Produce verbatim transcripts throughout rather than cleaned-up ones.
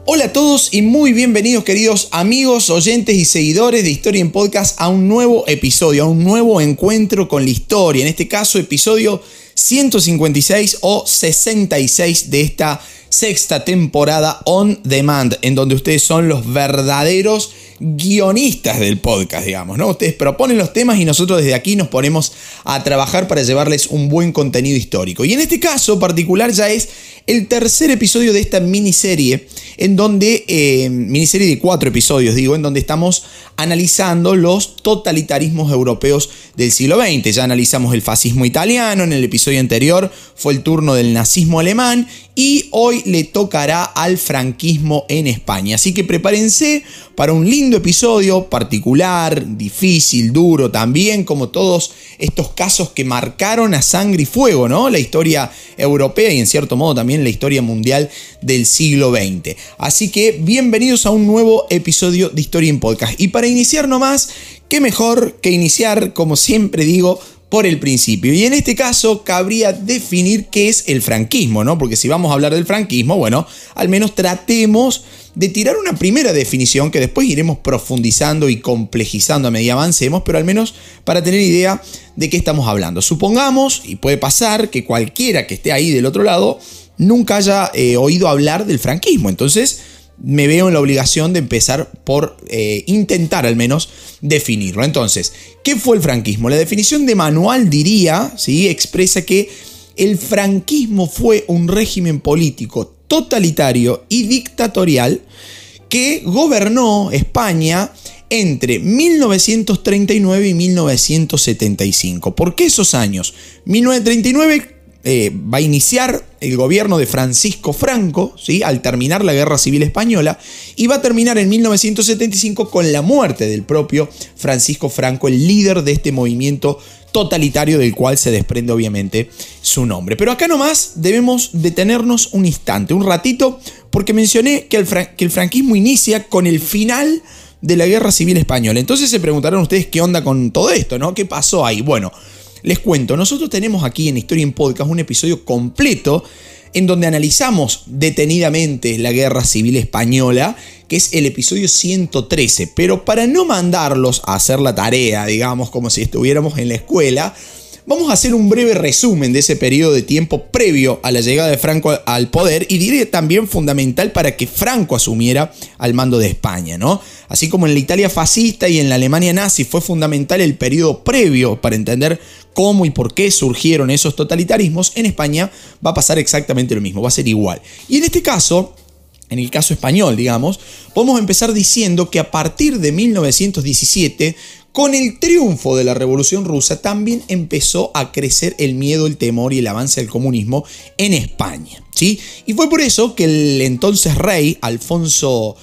Hola a todos y muy bienvenidos, queridos amigos, oyentes y seguidores de Historia en Podcast, a un nuevo episodio, a un nuevo encuentro con la historia. En este caso, episodio ciento cincuenta y seis o sesenta y seis de esta sexta temporada On Demand, en donde ustedes son los verdaderos guionistas del podcast, digamos, ¿no? Ustedes proponen los temas y nosotros desde aquí nos ponemos a trabajar para llevarles un buen contenido histórico. Y en este caso particular ya es el tercer episodio de esta miniserie, en donde, eh, miniserie de cuatro episodios, digo, en donde estamos analizando los totalitarismos europeos del siglo veinte. Ya analizamos el fascismo italiano, en el episodio anterior fue el turno del nazismo alemán y hoy le tocará al franquismo en España. Así que prepárense para un lindo episodio particular, difícil, duro también, como todos estos casos que marcaron a sangre y fuego, ¿no? La historia europea y en cierto modo también la historia mundial del siglo veinte. Así que bienvenidos a un nuevo episodio de Historia en Podcast. Y para iniciar nomás, qué mejor que iniciar, como siempre digo, por el principio. Y en este caso cabría definir qué es el franquismo, ¿no? Porque si vamos a hablar del franquismo, bueno, al menos tratemos de tirar una primera definición que después iremos profundizando y complejizando a medida avancemos, pero al menos para tener idea de qué estamos hablando. Supongamos, y puede pasar, que cualquiera que esté ahí del otro lado nunca haya eh, oído hablar del franquismo. Entonces me veo en la obligación de empezar por eh, intentar al menos definirlo. Entonces, ¿qué fue el franquismo? La definición de manual diría, ¿sí?, expresa que el franquismo fue un régimen político totalitario y dictatorial que gobernó España entre mil novecientos treinta y nueve y mil novecientos setenta y cinco. ¿Por qué esos años? mil novecientos treinta y nueve eh, va a iniciar el gobierno de Francisco Franco, ¿sí?, al terminar la Guerra Civil Española, y va a terminar en mil novecientos setenta y cinco con la muerte del propio Francisco Franco, el líder de este movimiento totalitario del cual se desprende obviamente su nombre. Pero acá nomás debemos detenernos un instante, un ratito, porque mencioné que el, fran- que el franquismo inicia con el final de la Guerra Civil Española. Entonces se preguntarán ustedes qué onda con todo esto, ¿no? ¿Qué pasó ahí? Bueno, les cuento, nosotros tenemos aquí en Historia en Podcast un episodio completo en donde analizamos detenidamente la Guerra Civil Española, que es el episodio ciento trece. Pero para no mandarlos a hacer la tarea, digamos, como si estuviéramos en la escuela, vamos a hacer un breve resumen de ese periodo de tiempo previo a la llegada de Franco al poder y diré también fundamental para que Franco asumiera al mando de España, ¿no? Así como en la Italia fascista y en la Alemania nazi fue fundamental el periodo previo para entender cómo y por qué surgieron esos totalitarismos, en España va a pasar exactamente lo mismo, va a ser igual. Y en este caso, en el caso español, digamos, podemos empezar diciendo que a partir de mil novecientos diecisiete, con el triunfo de la Revolución Rusa, también empezó a crecer el miedo, el temor y el avance del comunismo en España, ¿sí? Y fue por eso que el entonces rey Alfonso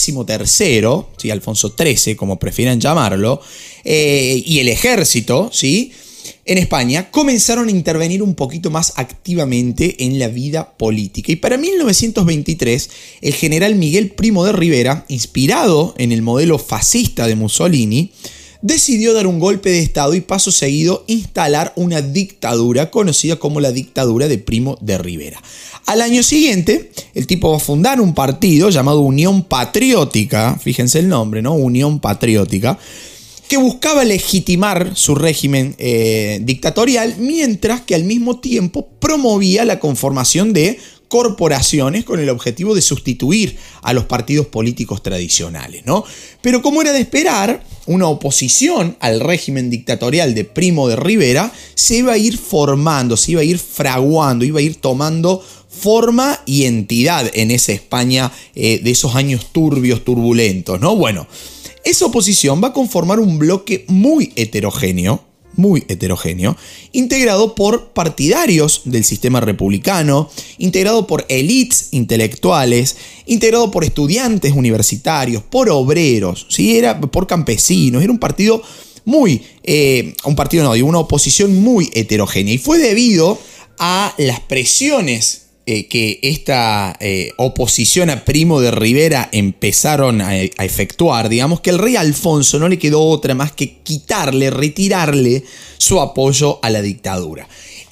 tercero, ¿sí?, Alfonso trece, como prefieran llamarlo, eh, y el ejército, ¿sí?, en España comenzaron a intervenir un poquito más activamente en la vida política. Y para mil novecientos veintitrés, el general Miguel Primo de Rivera, inspirado en el modelo fascista de Mussolini, decidió dar un golpe de estado y paso seguido instalar una dictadura conocida como la dictadura de Primo de Rivera. Al año siguiente, el tipo va a fundar un partido llamado Unión Patriótica, fíjense el nombre, ¿no? Unión Patriótica, que buscaba legitimar su régimen eh, dictatorial, mientras que al mismo tiempo promovía la conformación de corporaciones con el objetivo de sustituir a los partidos políticos tradicionales, ¿no? Pero como era de esperar, una oposición al régimen dictatorial de Primo de Rivera se iba a ir formando, se iba a ir fraguando, iba a ir tomando forma y entidad en esa España eh, de esos años turbios, turbulentos, ¿no? Bueno, esa oposición va a conformar un bloque muy heterogéneo, muy heterogéneo, integrado por partidarios del sistema republicano, integrado por élites intelectuales, integrado por estudiantes universitarios, por obreros, ¿sí? Era por campesinos, era un partido muy, eh, un partido no, digo, una oposición muy heterogénea, y fue debido a las presiones Eh, que esta eh, oposición a Primo de Rivera empezaron a, a efectuar, digamos que el rey Alfonso no le quedó otra más que quitarle, retirarle su apoyo a la dictadura.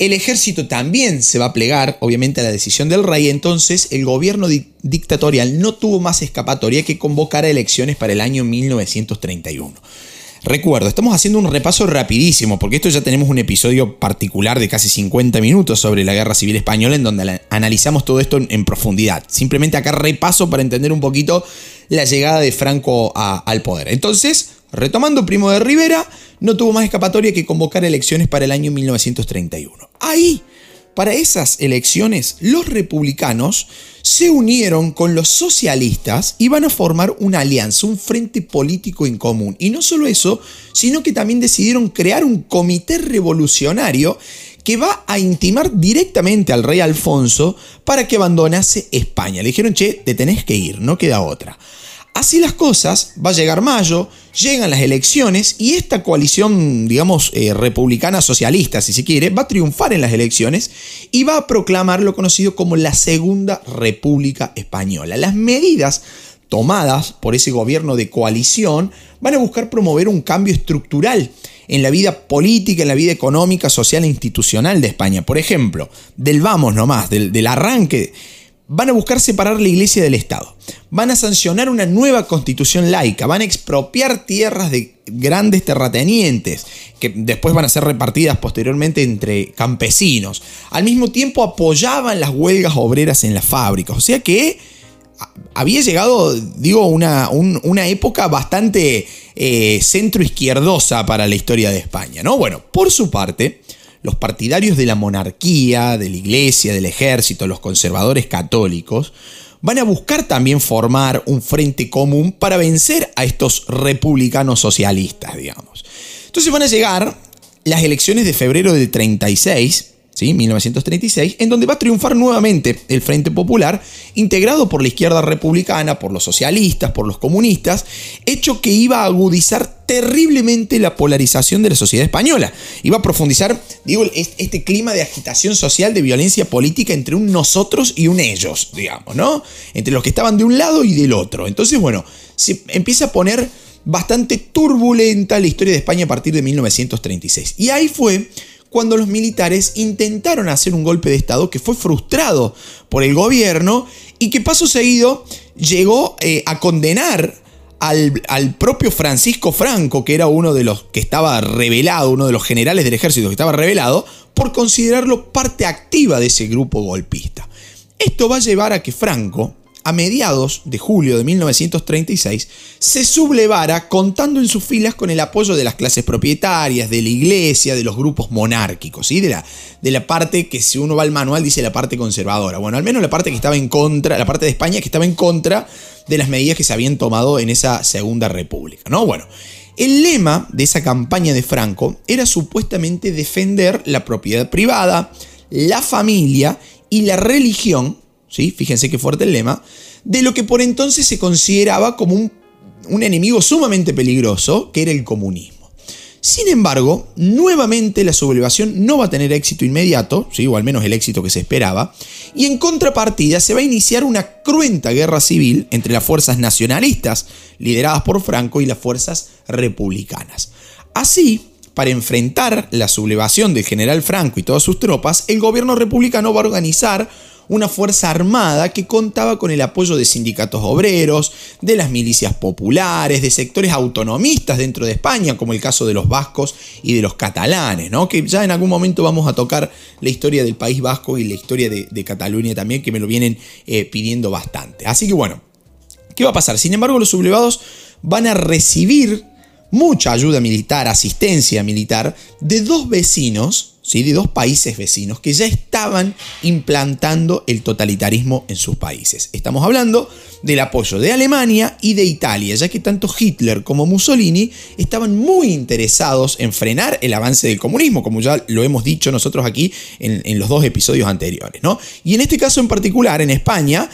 El ejército también se va a plegar, obviamente, a la decisión del rey. Entonces, el gobierno di- dictatorial no tuvo más escapatoria que convocar a elecciones para el año mil novecientos treinta y uno. Recuerdo, estamos haciendo un repaso rapidísimo, porque esto ya tenemos un episodio particular de casi cincuenta minutos sobre la Guerra Civil Española, en donde analizamos todo esto en, en profundidad. Simplemente acá repaso para entender un poquito la llegada de Franco a, al poder. Entonces, retomando, Primo de Rivera no tuvo más escapatoria que convocar elecciones para el año mil novecientos treinta y uno. Ahí, para esas elecciones, los republicanos se unieron con los socialistas y van a formar una alianza, un frente político en común. Y no solo eso, sino que también decidieron crear un comité revolucionario que va a intimar directamente al rey Alfonso para que abandonase España. Le dijeron, che, te tenés que ir, no queda otra. Así las cosas, va a llegar mayo, llegan las elecciones y esta coalición, digamos, eh, republicana socialista, si se quiere, va a triunfar en las elecciones y va a proclamar lo conocido como la Segunda República Española. Las medidas tomadas por ese gobierno de coalición van a buscar promover un cambio estructural en la vida política, en la vida económica, social e institucional de España. Por ejemplo, del vamos nomás, del, del arranque, van a buscar separar la iglesia del Estado. Van a sancionar una nueva constitución laica. Van a expropiar tierras de grandes terratenientes que después van a ser repartidas posteriormente entre campesinos. Al mismo tiempo apoyaban las huelgas obreras en las fábricas. O sea que había llegado, digo, una, un, una época bastante eh, centroizquierdosa para la historia de España, ¿no? Bueno, por su parte, los partidarios de la monarquía, de la iglesia, del ejército, los conservadores católicos, van a buscar también formar un frente común para vencer a estos republicanos socialistas, digamos. Entonces van a llegar las elecciones de febrero del treinta y seis, ¿sí? mil novecientos treinta y seis, en donde va a triunfar nuevamente el Frente Popular, integrado por la izquierda republicana, por los socialistas, por los comunistas, hecho que iba a agudizar terriblemente la polarización de la sociedad española. Iba a profundizar, digo, este clima de agitación social, de violencia política entre un nosotros y un ellos, digamos, ¿no? Entre los que estaban de un lado y del otro. Entonces, bueno, se empieza a poner bastante turbulenta la historia de España a partir de mil novecientos treinta y seis. Y ahí fue cuando los militares intentaron hacer un golpe de Estado que fue frustrado por el gobierno y que paso seguido llegó eh, a condenar al, al propio Francisco Franco, que era uno de los que estaba rebelado, uno de los generales del ejército que estaba rebelado, por considerarlo parte activa de ese grupo golpista. Esto va a llevar a que Franco, a mediados de julio de mil novecientos treinta y seis, se sublevara contando en sus filas con el apoyo de las clases propietarias, de la iglesia, de los grupos monárquicos, ¿sí? de, la, de la parte que, si uno va al manual, dice la parte conservadora. Bueno, al menos la parte que estaba en contra, la parte de España que estaba en contra de las medidas que se habían tomado en esa Segunda República, ¿no? Bueno, el lema de esa campaña de Franco era supuestamente defender la propiedad privada, la familia y la religión, ¿sí? Fíjense qué fuerte el lema, de lo que por entonces se consideraba como un, un enemigo sumamente peligroso, que era el comunismo. Sin embargo, nuevamente la sublevación no va a tener éxito inmediato, ¿sí? O al menos el éxito que se esperaba, y en contrapartida se va a iniciar una cruenta guerra civil entre las fuerzas nacionalistas, lideradas por Franco, y las fuerzas republicanas. Así, para enfrentar la sublevación del general Franco y todas sus tropas, el gobierno republicano va a organizar una fuerza armada que contaba con el apoyo de sindicatos obreros, de las milicias populares, de sectores autonomistas dentro de España, como el caso de los vascos y de los catalanes, ¿no? Que ya en algún momento vamos a tocar la historia del País Vasco y la historia de, de Cataluña también, que me lo vienen eh, pidiendo bastante. Así que bueno, ¿qué va a pasar? Sin embargo, los sublevados van a recibir mucha ayuda militar, asistencia militar, de dos vecinos, ¿sí? de dos países vecinos que ya estaban implantando el totalitarismo en sus países. Estamos hablando del apoyo de Alemania y de Italia, ya que tanto Hitler como Mussolini estaban muy interesados en frenar el avance del comunismo, como ya lo hemos dicho nosotros aquí en, en los dos episodios anteriores, ¿no? Y en este caso en particular, en España,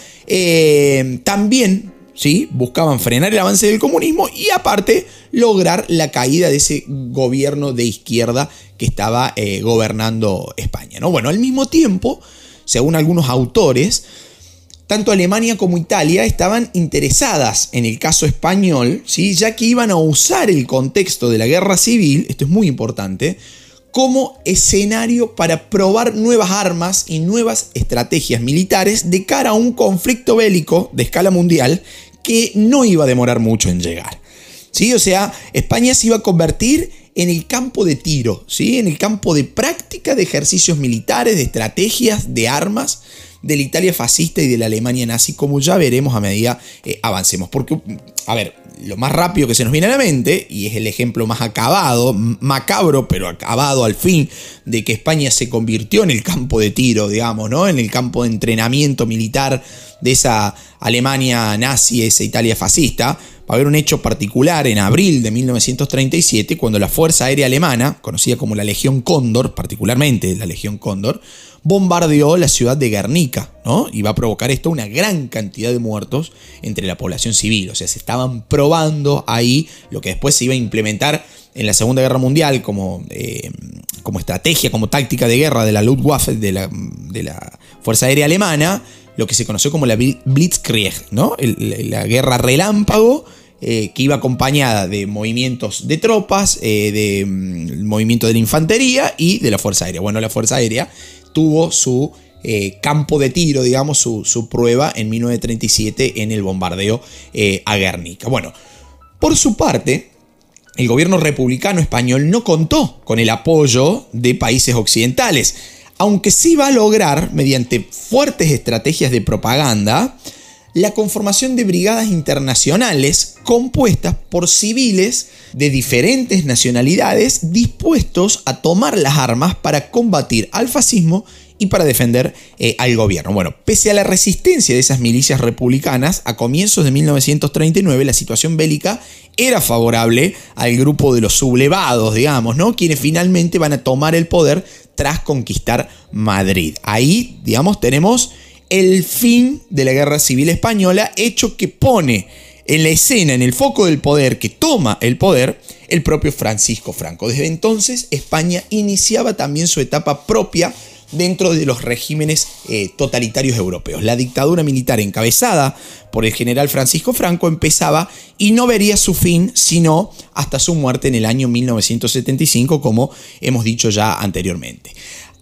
eh, también, ¿sí? buscaban frenar el avance del comunismo y aparte lograr la caída de ese gobierno de izquierda que estaba eh, gobernando España, ¿no? Bueno, al mismo tiempo, según algunos autores, tanto Alemania como Italia estaban interesadas en el caso español, ¿sí? ya que iban a usar el contexto de la guerra civil, esto es muy importante, como escenario para probar nuevas armas y nuevas estrategias militares de cara a un conflicto bélico de escala mundial que no iba a demorar mucho en llegar. ¿Sí? O sea, España se iba a convertir en el campo de tiro, ¿sí? En el campo de práctica de ejercicios militares, de estrategias, de armas de la Italia fascista y de la Alemania nazi, como ya veremos a medida eh, avancemos. Porque, a ver, lo más rápido que se nos viene a la mente, y es el ejemplo más acabado, macabro, pero acabado al fin, de que España se convirtió en el campo de tiro, digamos, ¿no? En el campo de entrenamiento militar de esa Alemania nazi, esa Italia fascista. Va a haber un hecho particular en abril de mil novecientos treinta y siete, cuando la Fuerza Aérea Alemana, conocida como la Legión Cóndor, particularmente la Legión Cóndor, bombardeó la ciudad de Guernica, ¿no? Y va a provocar esto una gran cantidad de muertos entre la población civil. O sea, se estaban probando ahí lo que después se iba a implementar en la Segunda Guerra Mundial como, eh, como estrategia, como táctica de guerra de la Luftwaffe, de la, de la Fuerza Aérea Alemana, lo que se conoció como la Blitzkrieg, ¿no? El, la guerra relámpago, eh, que iba acompañada de movimientos de tropas, eh, de mm, movimiento de la infantería y de la Fuerza Aérea. Bueno, la Fuerza Aérea tuvo su eh, campo de tiro, digamos, su, su prueba en mil novecientos treinta y siete en el bombardeo eh, a Guernica. Bueno, por su parte, el gobierno republicano español no contó con el apoyo de países occidentales, aunque sí va a lograr, mediante fuertes estrategias de propaganda, la conformación de brigadas internacionales compuestas por civiles de diferentes nacionalidades dispuestos a tomar las armas para combatir al fascismo y para defender eh, al gobierno. Bueno, pese a la resistencia de esas milicias republicanas, a comienzos de mil novecientos treinta y nueve la situación bélica era favorable al grupo de los sublevados, digamos, ¿no? Quienes finalmente van a tomar el poder tras conquistar Madrid. Ahí, digamos, tenemos el fin de la Guerra Civil Española, hecho que pone en la escena, en el foco del poder, que toma el poder, el propio Francisco Franco. Desde entonces, España iniciaba también su etapa propia dentro de los regímenes eh, totalitarios europeos. La dictadura militar encabezada por el general Francisco Franco empezaba y no vería su fin sino hasta su muerte en el año mil novecientos setenta y cinco, como hemos dicho ya anteriormente.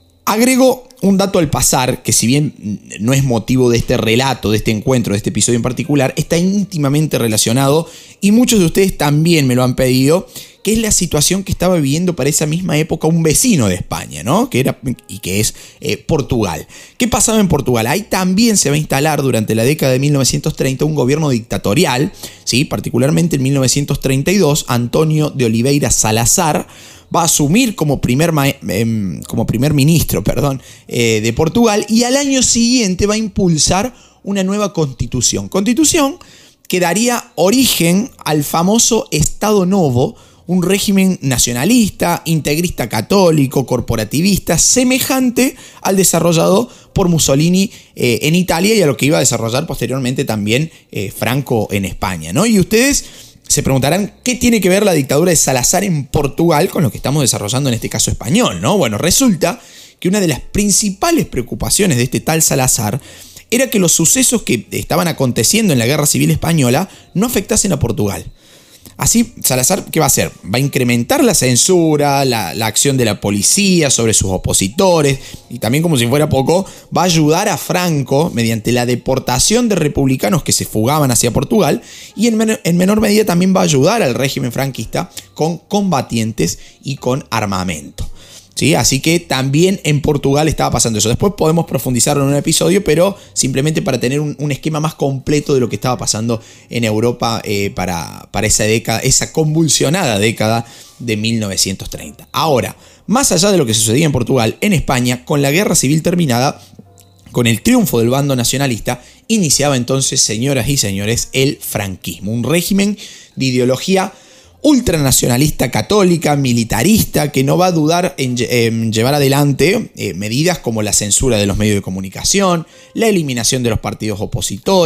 Agrego un dato al pasar, que si bien no es motivo de este relato, de este encuentro, de este episodio en particular, está íntimamente relacionado, y muchos de ustedes también me lo han pedido, que es la situación que estaba viviendo para esa misma época un vecino de España, ¿no? Que era, y que es eh, Portugal. ¿Qué pasaba en Portugal? Ahí también se va a instalar durante la década de mil novecientos treinta un gobierno dictatorial, ¿sí? Particularmente en mil novecientos treinta y dos, António de Oliveira Salazar va a asumir como primer, eh, como primer ministro perdón, eh, de Portugal, y al año siguiente va a impulsar una nueva constitución. Constitución que daría origen al famoso Estado Novo, un régimen nacionalista, integrista católico, corporativista, semejante al desarrollado por Mussolini eh, en Italia y a lo que iba a desarrollar posteriormente también eh, Franco en España, ¿no? Y ustedes se preguntarán qué tiene que ver la dictadura de Salazar en Portugal con lo que estamos desarrollando en este caso español, ¿no? Bueno, resulta que una de las principales preocupaciones de este tal Salazar era que los sucesos que estaban aconteciendo en la Guerra Civil Española no afectasen a Portugal. Así, Salazar, ¿qué va a hacer? Va a incrementar la censura, la, la acción de la policía sobre sus opositores, y también, como si fuera poco, va a ayudar a Franco mediante la deportación de republicanos que se fugaban hacia Portugal, y en, men- en menor medida también va a ayudar al régimen franquista con combatientes y con armamento. ¿Sí? Así que también en Portugal estaba pasando eso. Después podemos profundizarlo en un episodio, pero simplemente para tener un, un esquema más completo de lo que estaba pasando en Europa eh, para, para esa década, esa convulsionada década de mil novecientos treinta. Ahora, más allá de lo que sucedía en Portugal, en España, con la guerra civil terminada, con el triunfo del bando nacionalista, iniciaba entonces, señoras y señores, el franquismo, un régimen de ideología ultranacionalista católica, militarista, que no va a dudar en, en llevar adelante eh, medidas como la censura de los medios de comunicación, la eliminación de los partidos opositores,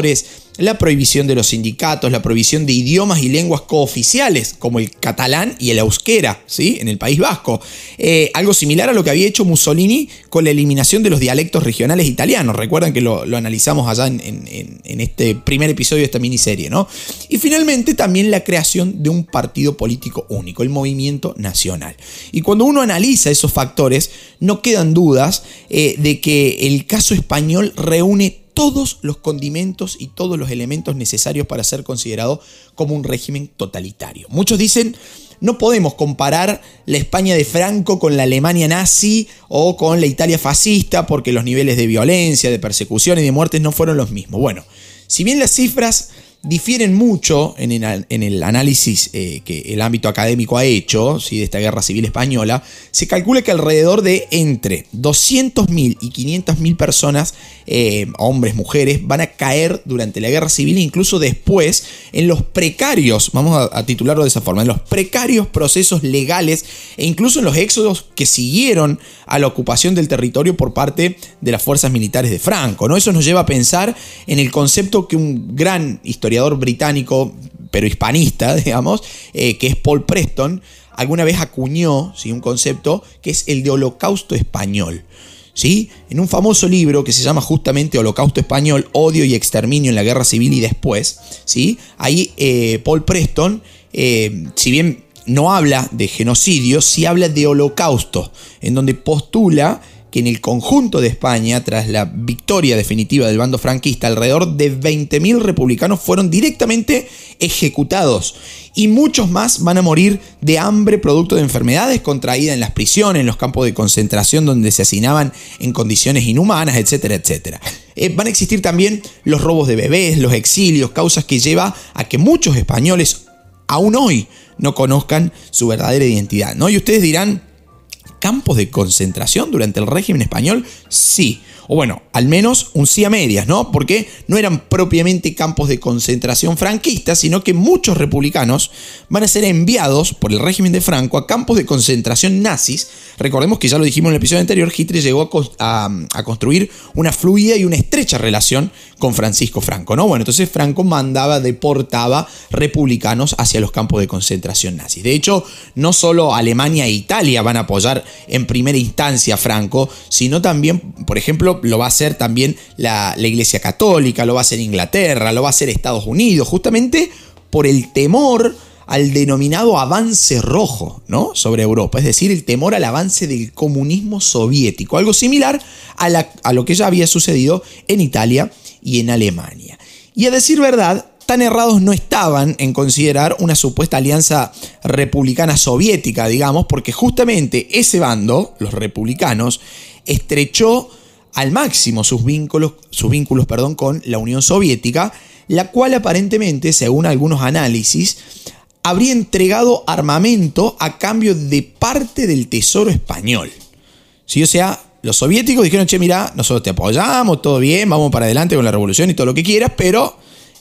la prohibición de los sindicatos, la prohibición de idiomas y lenguas cooficiales, como el catalán y el euskera, ¿sí? En el País Vasco. Eh, algo similar a lo que había hecho Mussolini con la eliminación de los dialectos regionales italianos. Recuerdan que lo, lo analizamos allá en, en, en este primer episodio de esta miniserie, ¿no? Y finalmente también la creación de un partido político único, el Movimiento Nacional. Y cuando uno analiza esos factores, no quedan dudas eh, de que el caso español reúne todos los condimentos y todos los elementos necesarios para ser considerado como un régimen totalitario. Muchos dicen, no podemos comparar la España de Franco con la Alemania nazi o con la Italia fascista porque los niveles de violencia, de persecución y de muertes no fueron los mismos. Bueno, si bien las cifras difieren mucho en el, en el análisis eh, que el ámbito académico ha hecho, ¿sí?, de esta guerra civil española, se calcula que alrededor de entre doscientos mil y quinientas mil personas, eh, hombres, mujeres, van a caer durante la guerra civil e incluso después en los precarios, vamos a, a titularlo de esa forma, en los precarios procesos legales e incluso en los éxodos que siguieron a la ocupación del territorio por parte de las fuerzas militares de Franco, ¿no? Eso nos lleva a pensar en el concepto que un gran historiador británico, pero hispanista, digamos, eh, que es Paul Preston, alguna vez acuñó, ¿sí?, un concepto que es el de holocausto español. ¿Sí? En un famoso libro que se llama justamente Holocausto Español, Odio y Exterminio en la Guerra Civil y Después, ¿sí?, ahí eh, Paul Preston, eh, si bien no habla de genocidio, sí habla de holocausto, en donde postula que en el conjunto de España, tras la victoria definitiva del bando franquista, alrededor de veinte mil republicanos fueron directamente ejecutados y muchos más van a morir de hambre producto de enfermedades contraídas en las prisiones, en los campos de concentración donde se hacinaban en condiciones inhumanas, etcétera, etcétera. Eh, van a existir también los robos de bebés, los exilios, causas que lleva a que muchos españoles aún hoy no conozcan su verdadera identidad, ¿no? Y ustedes dirán, ¿campos de concentración durante el régimen español? Sí. O bueno, al menos un sí a medias, ¿no? Porque no eran propiamente campos de concentración franquistas, sino que muchos republicanos van a ser enviados por el régimen de Franco a campos de concentración nazis. Recordemos que ya lo dijimos en el episodio anterior, Hitler llegó a, a, a construir una fluida y una estrecha relación con Francisco Franco, ¿no? Bueno, entonces Franco mandaba, deportaba republicanos hacia los campos de concentración nazis. De hecho, no solo Alemania e Italia van a apoyar en primera instancia a Franco, sino también, por ejemplo, lo va a hacer también la, la Iglesia Católica, lo va a hacer Inglaterra, lo va a hacer Estados Unidos, justamente por el temor al denominado avance rojo, ¿no?, sobre Europa, es decir, el temor al avance del comunismo soviético, algo similar a, la, a lo que ya había sucedido en Italia y en Alemania. Y a decir verdad, tan errados no estaban en considerar una supuesta alianza republicana soviética, digamos, porque justamente ese bando, los republicanos, estrechó al máximo sus vínculos, sus vínculos perdón, con la Unión Soviética, la cual aparentemente, según algunos análisis, habría entregado armamento a cambio de parte del tesoro español. ¿Sí? O sea, los soviéticos dijeron, che, mirá, nosotros te apoyamos, todo bien, vamos para adelante con la revolución y todo lo que quieras, pero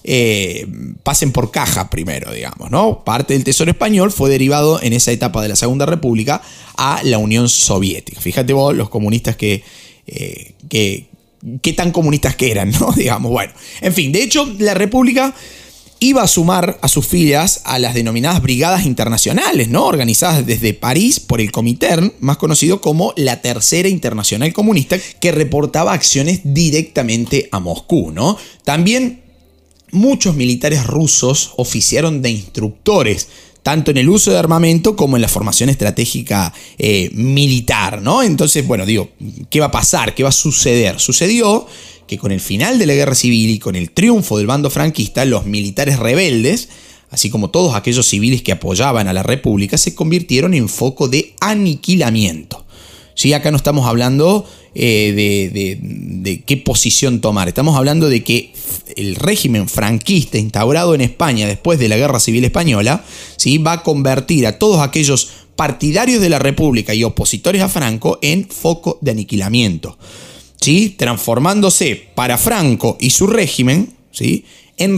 eh, pasen por caja primero, digamos, ¿no? Parte del tesoro español fue derivado en esa etapa de la Segunda República a la Unión Soviética. Fíjate vos, los comunistas que... Eh, que qué tan comunistas que eran, ¿no? Digamos, bueno. En fin, de hecho, la República iba a sumar a sus filas a las denominadas brigadas internacionales, ¿no?, organizadas desde París por el Comintern, más conocido como la Tercera Internacional Comunista, que reportaba acciones directamente a Moscú, ¿no? También muchos militares rusos oficiaron de instructores, tanto en el uso de armamento como en la formación estratégica eh, militar, ¿no? Entonces, bueno, digo, ¿qué va a pasar? ¿Qué va a suceder? Sucedió que con el final de la guerra civil y con el triunfo del bando franquista, los militares rebeldes, así como todos aquellos civiles que apoyaban a la República, se convirtieron en foco de aniquilamiento. ¿Sí? Acá no estamos hablando eh, de, de, de qué posición tomar, estamos hablando de que el régimen franquista instaurado en España después de la Guerra Civil Española, ¿sí?, va a convertir a todos aquellos partidarios de la República y opositores a Franco en foco de aniquilamiento, ¿sí?, transformándose para Franco y su régimen, ¿sí?, en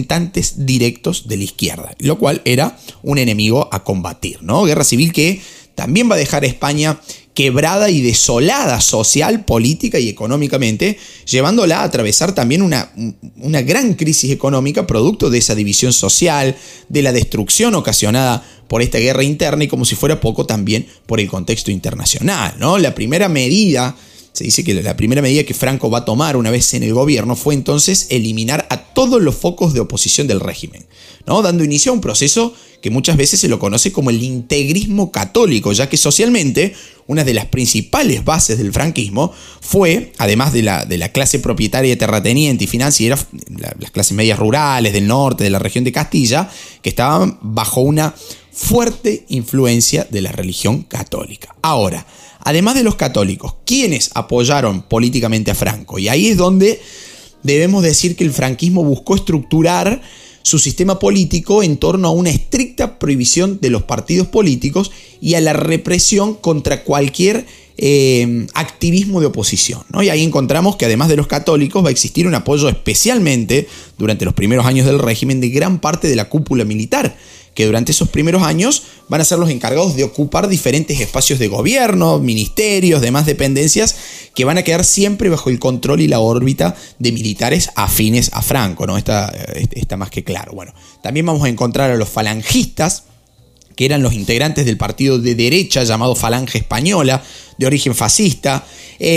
representantes directos de la izquierda, lo cual era un enemigo a combatir, ¿no? Guerra civil que también va a dejar a España quebrada y desolada social, política y económicamente, llevándola a atravesar también una, una gran crisis económica producto de esa división social, de la destrucción ocasionada por esta guerra interna y, como si fuera poco, también por el contexto internacional, ¿no? La primera medida, se dice que la primera medida que Franco va a tomar una vez en el gobierno fue entonces eliminar a todos los focos de oposición del régimen, ¿no? Dando inicio a un proceso que muchas veces se lo conoce como el integrismo católico, ya que socialmente una de las principales bases del franquismo fue, además de la, de la clase propietaria, terrateniente y financiera, la, las clases medias rurales del norte, de la región de Castilla, que estaban bajo una fuerte influencia de la religión católica. Ahora, además de los católicos, ¿quiénes apoyaron políticamente a Franco? Y ahí es donde debemos decir que el franquismo buscó estructurar su sistema político en torno a una estricta prohibición de los partidos políticos y a la represión contra cualquier eh, activismo de oposición, ¿no? Y ahí encontramos que además de los católicos va a existir un apoyo especialmente durante los primeros años del régimen de gran parte de la cúpula militar, que durante esos primeros años van a ser los encargados de ocupar diferentes espacios de gobierno, ministerios, demás dependencias, que van a quedar siempre bajo el control y la órbita de militares afines a Franco, ¿no? Está, está más que claro. Bueno, también vamos a encontrar a los falangistas, que eran los integrantes del partido de derecha llamado Falange Española, de origen fascista.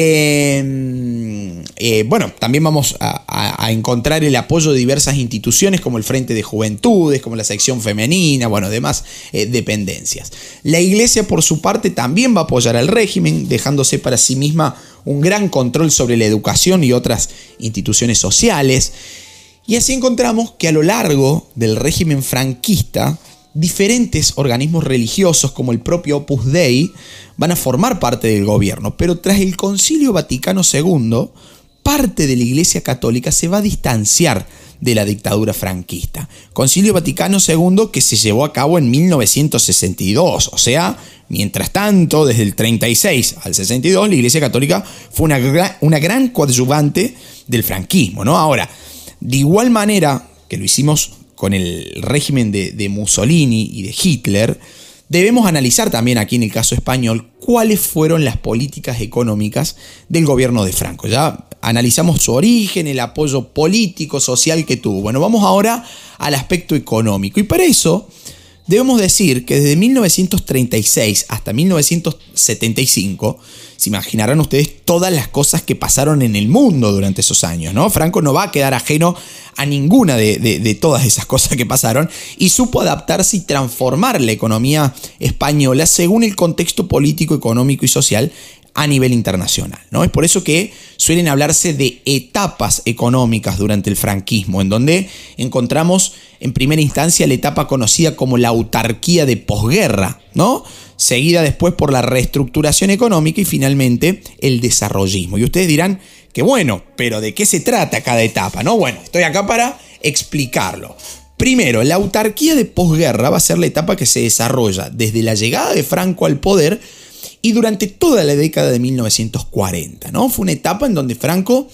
Eh, eh, bueno, también vamos a, a, a encontrar el apoyo de diversas instituciones como el Frente de Juventudes, como la sección femenina, bueno, demás eh, dependencias. La Iglesia, por su parte, también va a apoyar al régimen, dejándose para sí misma un gran control sobre la educación y otras instituciones sociales. Y así encontramos que a lo largo del régimen franquista, diferentes organismos religiosos como el propio Opus Dei van a formar parte del gobierno, pero tras el Concilio Vaticano segundo, parte de la Iglesia Católica se va a distanciar de la dictadura franquista. Concilio Vaticano segundo que se llevó a cabo en mil novecientos sesenta y dos, o sea, mientras tanto, desde el treinta y seis al sesenta y dos, la Iglesia Católica fue una gran, una gran coadyuvante del franquismo, ¿no? Ahora, de igual manera que lo hicimos con el régimen de, de Mussolini y de Hitler, debemos analizar también aquí en el caso español cuáles fueron las políticas económicas del gobierno de Franco. Ya analizamos su origen, el apoyo político, social que tuvo. Bueno, vamos ahora al aspecto económico. Y para eso debemos decir que desde mil novecientos treinta y seis hasta mil novecientos setenta y cinco, se imaginarán ustedes todas las cosas que pasaron en el mundo durante esos años, ¿no? Franco no va a quedar ajeno a ninguna de, de, de todas esas cosas que pasaron y supo adaptarse y transformar la economía española según el contexto político, económico y social a nivel internacional, ¿no? Es por eso que suelen hablarse de etapas económicas durante el franquismo, en donde encontramos en primera instancia la etapa conocida como la autarquía de posguerra, ¿no? Seguida después por la reestructuración económica y finalmente el desarrollismo. Y ustedes dirán que bueno, pero ¿de qué se trata cada etapa, no? Bueno, estoy acá para explicarlo. Primero, la autarquía de posguerra va a ser la etapa que se desarrolla desde la llegada de Franco al poder y durante toda la década de mil novecientos cuarenta, ¿no? Fue una etapa en donde Franco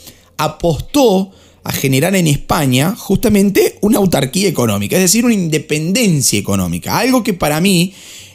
apostó a generar en España justamente una autarquía económica, es decir, una independencia económica, algo que para mí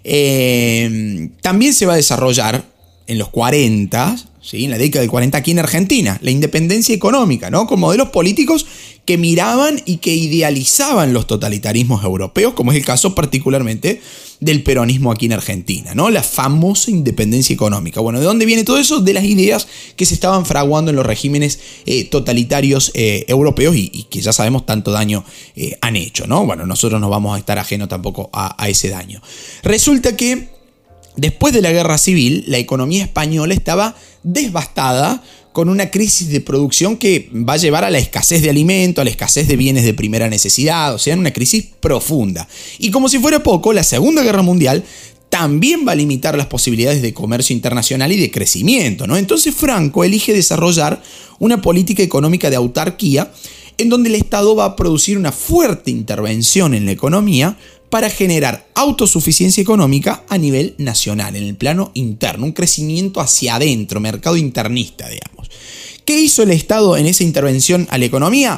eh, también se va a desarrollar en los cuarenta, ¿sí? En la década del cuarenta aquí en Argentina, la independencia económica, ¿no? Con modelos políticos que miraban y que idealizaban los totalitarismos europeos, como es el caso particularmente del peronismo aquí en Argentina, ¿no? La famosa independencia económica. Bueno, ¿de dónde viene todo eso? De las ideas que se estaban fraguando en los regímenes eh, totalitarios eh, europeos y, y que ya sabemos tanto daño eh, han hecho, ¿no? Bueno, nosotros no vamos a estar ajenos tampoco a, a ese daño. Resulta que después de la guerra civil, la economía española estaba devastada con una crisis de producción que va a llevar a la escasez de alimentos, a la escasez de bienes de primera necesidad, o sea, una crisis profunda. Y como si fuera poco, la Segunda Guerra Mundial también va a limitar las posibilidades de comercio internacional y de crecimiento, ¿no? Entonces Franco elige desarrollar una política económica de autarquía en donde el Estado va a producir una fuerte intervención en la economía para generar autosuficiencia económica a nivel nacional, en el plano interno, un crecimiento hacia adentro, mercado internista, digamos. ¿Qué hizo el Estado en esa intervención a la economía?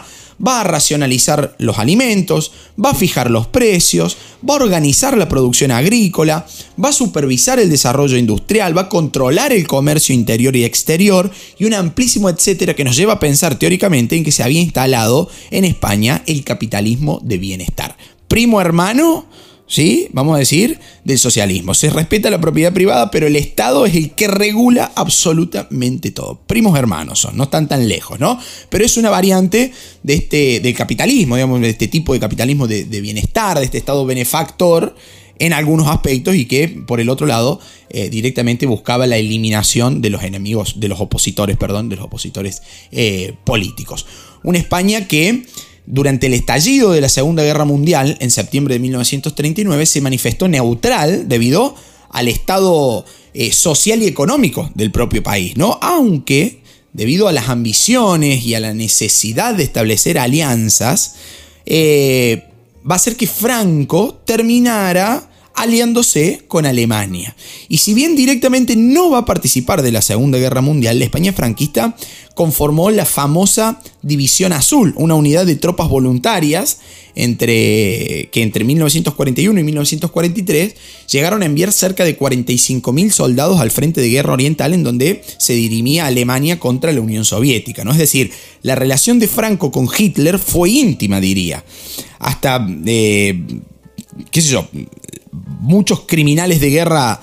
va a racionalizar los alimentos, va a fijar los precios, va a organizar la producción agrícola, va a supervisar el desarrollo industrial, va a controlar el comercio interior y exterior y un amplísimo etcétera que nos lleva a pensar teóricamente en que se había instalado en España el capitalismo de bienestar. Primo hermano, ¿sí? Vamos a decir, del socialismo. Se respeta la propiedad privada, pero el Estado es el que regula absolutamente todo. Primos hermanos son, no están tan lejos, ¿no? Pero es una variante de este, del capitalismo, digamos, de este tipo de capitalismo de, de bienestar, de este Estado benefactor en algunos aspectos y que, por el otro lado, eh, directamente buscaba la eliminación de los enemigos, de los opositores, perdón, de los opositores eh, políticos. Una España que durante el estallido de la Segunda Guerra Mundial, en septiembre de mil novecientos treinta y nueve, se manifestó neutral debido al estado eh, social y económico del propio país, ¿no? Aunque, debido a las ambiciones y a la necesidad de establecer alianzas, eh, va a ser que Franco terminara aliándose con Alemania. Y si bien directamente no va a participar de la Segunda Guerra Mundial, la España franquista conformó la famosa División Azul, una unidad de tropas voluntarias entre, que entre mil novecientos cuarenta y uno y mil novecientos cuarenta y tres llegaron a enviar cerca de cuarenta y cinco mil soldados al frente de guerra oriental, en donde se dirimía Alemania contra la Unión Soviética, ¿no? Es decir, la relación de Franco con Hitler fue íntima, diría. Hasta, eh, qué sé yo, muchos criminales de guerra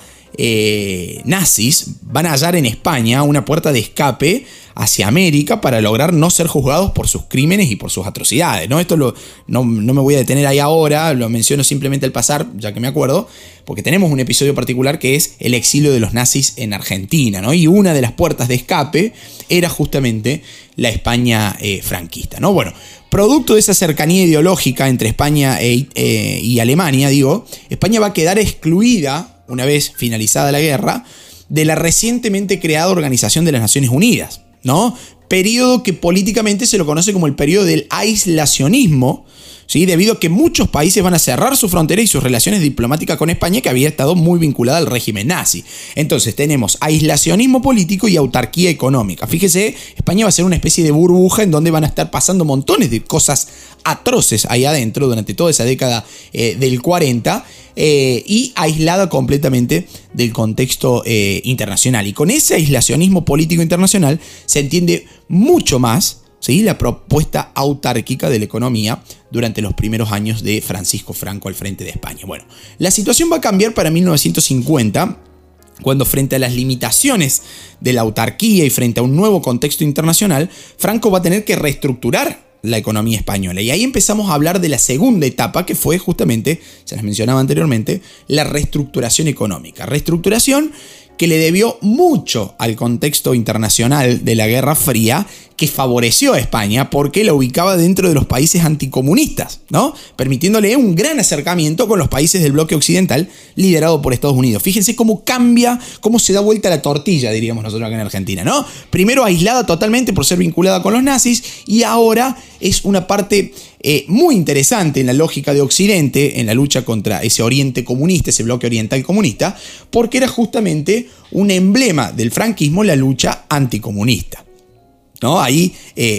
eh, nazis van a hallar en España una puerta de escape hacia América para lograr no ser juzgados por sus crímenes y por sus atrocidades, ¿no? Esto lo, no, no me voy a detener ahí ahora, lo menciono simplemente al pasar, ya que me acuerdo, porque tenemos un episodio particular que es el exilio de los nazis en Argentina, ¿no? Y una de las puertas de escape era justamente la España eh, franquista, ¿no? Bueno, producto de esa cercanía ideológica entre España e, eh, y Alemania, digo, España va a quedar excluida, una vez finalizada la guerra, de la recientemente creada Organización de las Naciones Unidas, ¿no? Periodo que políticamente se lo conoce como el periodo del aislacionismo, ¿sí? Debido a que muchos países van a cerrar su frontera y sus relaciones diplomáticas con España, que había estado muy vinculada al régimen nazi. Entonces tenemos aislacionismo político y autarquía económica. Fíjese, España va a ser una especie de burbuja en donde van a estar pasando montones de cosas atroces ahí adentro durante toda esa década eh, del cuarenta eh, y aislada completamente del contexto eh, internacional. Y con ese aislacionismo político internacional se entiende mucho más, ¿sí?, la propuesta autárquica de la economía durante los primeros años de Francisco Franco al frente de España. Bueno, la situación va a cambiar para mil novecientos cincuenta, cuando frente a las limitaciones de la autarquía y frente a un nuevo contexto internacional, Franco va a tener que reestructurar la economía española. Y ahí empezamos a hablar de la segunda etapa, que fue justamente, se las mencionaba anteriormente, la reestructuración económica. Reestructuración que le debió mucho al contexto internacional de la Guerra Fría, que favoreció a España porque la ubicaba dentro de los países anticomunistas, ¿no? Permitiéndole un gran acercamiento con los países del bloque occidental liderado por Estados Unidos. Fíjense cómo cambia, cómo se da vuelta la tortilla, diríamos nosotros acá en Argentina, ¿no? Primero aislada totalmente por ser vinculada con los nazis y ahora es una parte eh, muy interesante en la lógica de Occidente, en la lucha contra ese Oriente comunista, ese bloque oriental comunista, porque era justamente un emblema del franquismo la lucha anticomunista, ¿no? Ahí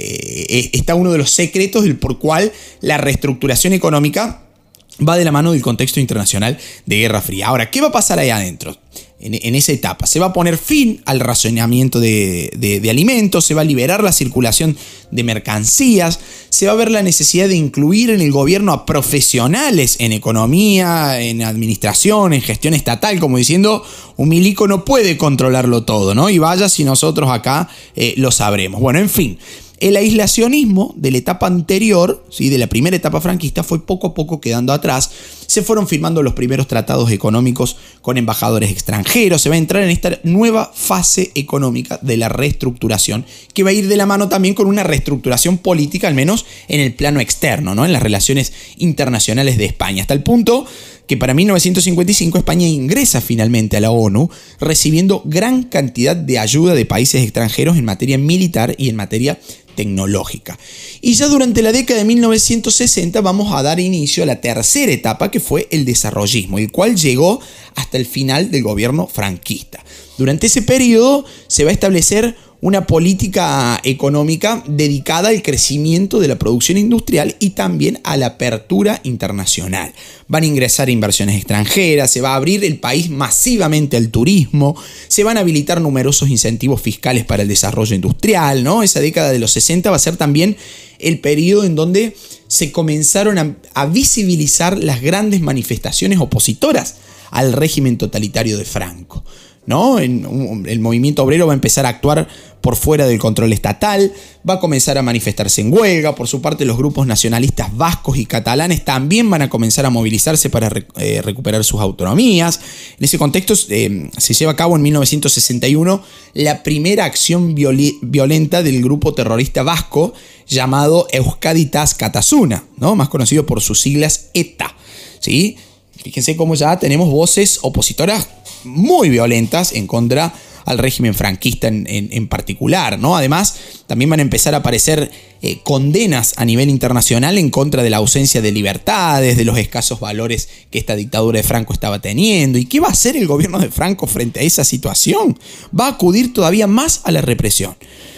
eh, está uno de los secretos del por cual la reestructuración económica va de la mano del contexto internacional de Guerra Fría. Ahora, ¿qué va a pasar ahí adentro? En, en esa etapa se va a poner fin al racionamiento de, de, de alimentos, se va a liberar la circulación de mercancías, se va a ver la necesidad de incluir en el gobierno a profesionales en economía, en administración, en gestión estatal, como diciendo, un milico no puede controlarlo todo, ¿no? Y vaya si nosotros acá eh, lo sabremos. Bueno, en fin. El aislacionismo de la etapa anterior, ¿sí?, de la primera etapa franquista, fue poco a poco quedando atrás. Se fueron firmando los primeros tratados económicos con embajadores extranjeros. Se va a entrar en esta nueva fase económica de la reestructuración, que va a ir de la mano también con una reestructuración política, al menos en el plano externo, ¿no?, en las relaciones internacionales de España. Hasta el punto que para mil novecientos cincuenta y cinco España ingresa finalmente a la ONU, recibiendo gran cantidad de ayuda de países extranjeros en materia militar y en materia tecnológica. Y ya durante la década de mil novecientos sesenta vamos a dar inicio a la tercera etapa, que fue el desarrollismo, el cual llegó hasta el final del gobierno franquista. Durante ese periodo se va a establecer una política económica dedicada al crecimiento de la producción industrial y también a la apertura internacional. Van a ingresar inversiones extranjeras, se va a abrir el país masivamente al turismo, se van a habilitar numerosos incentivos fiscales para el desarrollo industrial, ¿no? Esa década de los sesenta va a ser también el periodo en donde se comenzaron a, a visibilizar las grandes manifestaciones opositoras al régimen totalitario de Franco, ¿no? En, el movimiento obrero va a empezar a actuar por fuera del control estatal, va a comenzar a manifestarse en huelga. Por su parte, los grupos nacionalistas vascos y catalanes también van a comenzar a movilizarse para eh, recuperar sus autonomías. En ese contexto eh, se lleva a cabo en mil novecientos sesenta y uno la primera acción viol- violenta del grupo terrorista vasco llamado Euskaditas Batasuna, ¿no? Más conocido por sus siglas ETA, ¿sí? Fíjense cómo ya tenemos voces opositoras muy violentas en contra al régimen franquista en, en, en particular, ¿no? Además, también van a empezar a aparecer eh, condenas a nivel internacional en contra de la ausencia de libertades, de los escasos valores que esta dictadura de Franco estaba teniendo. ¿Y qué va a hacer el gobierno de Franco frente a esa situación? Va a acudir todavía más a la represión.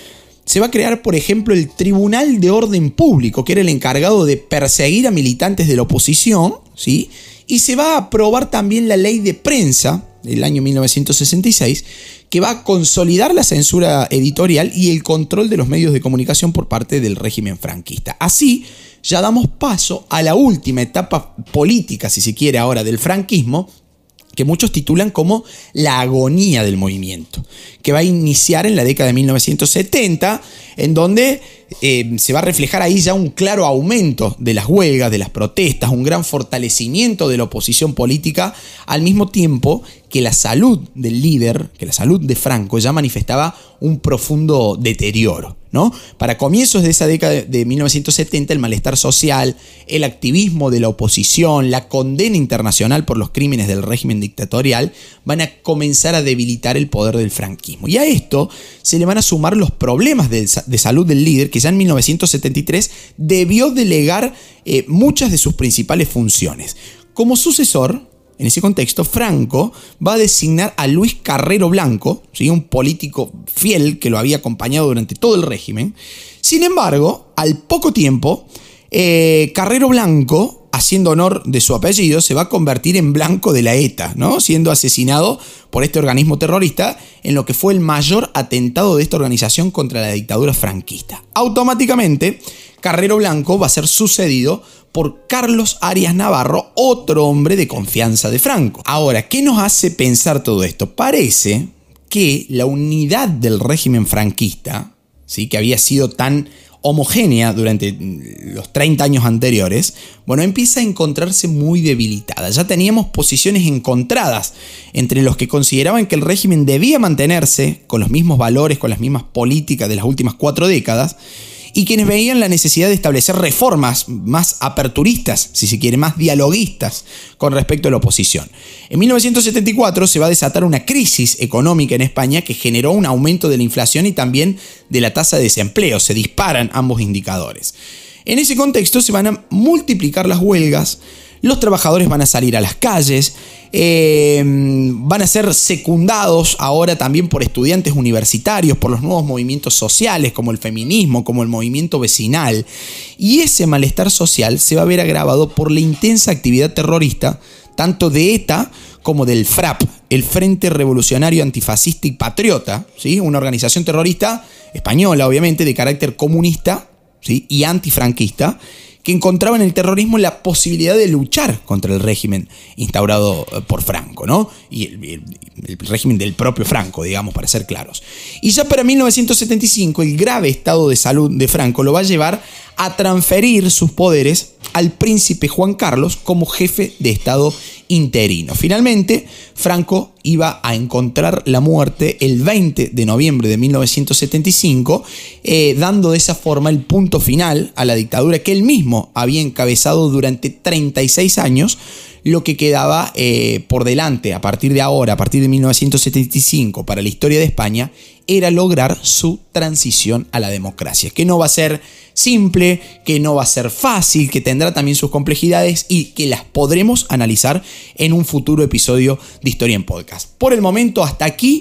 Se va a crear, por ejemplo, el Tribunal de Orden Público, que era el encargado de perseguir a militantes de la oposición, ¿sí? Y se va a aprobar también la ley de prensa del año mil novecientos sesenta y seis, que va a consolidar la censura editorial y el control de los medios de comunicación por parte del régimen franquista. Así, ya damos paso a la última etapa política, si se quiere ahora, del franquismo, que muchos titulan como la agonía del movimiento, que va a iniciar en la década de mil novecientos setenta, en donde eh, se va a reflejar ahí ya un claro aumento de las huelgas, de las protestas, un gran fortalecimiento de la oposición política, al mismo tiempo que la salud del líder, que la salud de Franco ya manifestaba un profundo deterioro, ¿no? Para comienzos de esa década de mil novecientos setenta, el malestar social, el activismo de la oposición, la condena internacional por los crímenes del régimen dictatorial van a comenzar a debilitar el poder del franquismo. Y a esto se le van a sumar los problemas de, de salud del líder, que ya en mil novecientos setenta y tres debió delegar eh, muchas de sus principales funciones. Como sucesor, en ese contexto, Franco va a designar a Luis Carrero Blanco, ¿sí? Un político fiel que lo había acompañado durante todo el régimen. Sin embargo, al poco tiempo, eh, Carrero Blanco, haciendo honor de su apellido, se va a convertir en blanco de la ETA, ¿no? Siendo asesinado por este organismo terrorista en lo que fue el mayor atentado de esta organización contra la dictadura franquista. Automáticamente, Carrero Blanco va a ser sucedido por Carlos Arias Navarro, otro hombre de confianza de Franco. Ahora, ¿qué nos hace pensar todo esto? Parece que la unidad del régimen franquista, ¿sí? Que había sido tan homogénea durante los treinta años anteriores, bueno, empieza a encontrarse muy debilitada. Ya teníamos posiciones encontradas entre los que consideraban que el régimen debía mantenerse con los mismos valores, con las mismas políticas de las últimas cuatro décadas, y quienes veían la necesidad de establecer reformas más aperturistas, si se quiere, más dialoguistas con respecto a la oposición. En mil novecientos setenta y cuatro se va a desatar una crisis económica en España que generó un aumento de la inflación y también de la tasa de desempleo. Se disparan ambos indicadores. En ese contexto se van a multiplicar las huelgas, los trabajadores van a salir a las calles, eh, van a ser secundados ahora también por estudiantes universitarios, por los nuevos movimientos sociales como el feminismo, como el movimiento vecinal. Y ese malestar social se va a ver agravado por la intensa actividad terrorista, tanto de ETA como del FRAP, el Frente Revolucionario Antifascista y Patriota, ¿sí? Una organización terrorista española, obviamente, de carácter comunista, ¿sí? Y antifranquista, que encontraba en el terrorismo la posibilidad de luchar contra el régimen instaurado por Franco, ¿no? Y el, el, el régimen del propio Franco, digamos, para ser claros. Y ya para mil novecientos setenta y cinco, el grave estado de salud de Franco lo va a llevar a transferir sus poderes al príncipe Juan Carlos como jefe de Estado interino. Finalmente, Franco iba a encontrar la muerte el veinte de noviembre de mil novecientos setenta y cinco, eh, dando de esa forma el punto final a la dictadura que él mismo había encabezado durante treinta y seis años. Lo que quedaba eh, por delante a partir de ahora, a partir de mil novecientos setenta y cinco, para la historia de España, era lograr su transición a la democracia, que no va a ser simple, que no va a ser fácil, que tendrá también sus complejidades y que las podremos analizar en un futuro episodio de Historia en Podcast. Por el momento, hasta aquí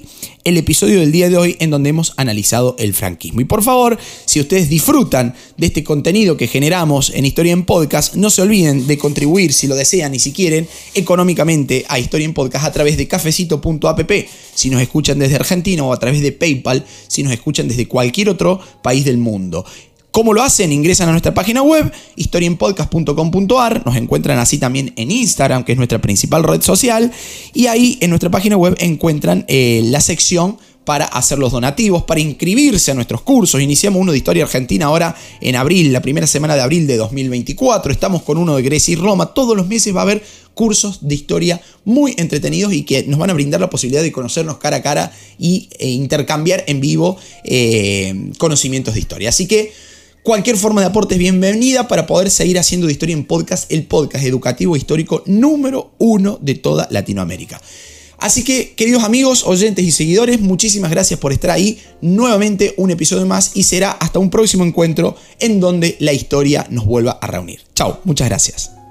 el episodio del día de hoy en donde hemos analizado el franquismo. Y por favor, si ustedes disfrutan de este contenido que generamos en Historia en Podcast, no se olviden de contribuir, si lo desean y si quieren, económicamente a Historia en Podcast a través de cafecito punto app si nos escuchan desde Argentina, o a través de PayPal si nos escuchan desde cualquier otro país del mundo. ¿Cómo lo hacen? Ingresan a nuestra página web, historia en podcast punto com punto a r, nos encuentran así también en Instagram, que es nuestra principal red social, y ahí en nuestra página web encuentran eh, la sección para hacer los donativos, para inscribirse a nuestros cursos. Iniciamos uno de Historia Argentina ahora en abril, la primera semana de abril de dos mil veinticuatro, estamos con uno de Grecia y Roma. Todos los meses va a haber cursos de historia muy entretenidos y que nos van a brindar la posibilidad de conocernos cara a cara y e intercambiar en vivo eh, conocimientos de historia. Así que cualquier forma de aporte es bienvenida para poder seguir haciendo de Historia en Podcast, el podcast educativo histórico número uno de toda Latinoamérica. Así que, queridos amigos, oyentes y seguidores, muchísimas gracias por estar ahí. Nuevamente un episodio más y será hasta un próximo encuentro en donde la historia nos vuelva a reunir. Chao, muchas gracias.